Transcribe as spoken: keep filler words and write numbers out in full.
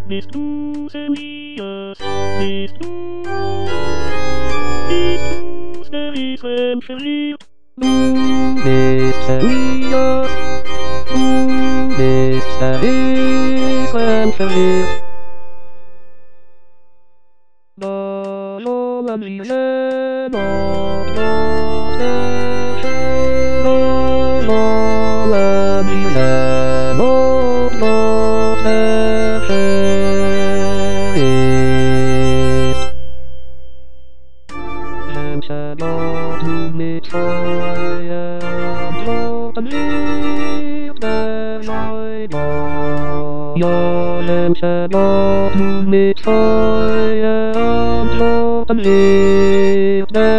Bist du seriös? Bist du, bist du seriös verliebt? Du bist seriös. Du bist seriös verliebt. La la la mi la la la la la la mi la la la and said all to me fire drop and leave the night on your and said all to me fire drop and leave the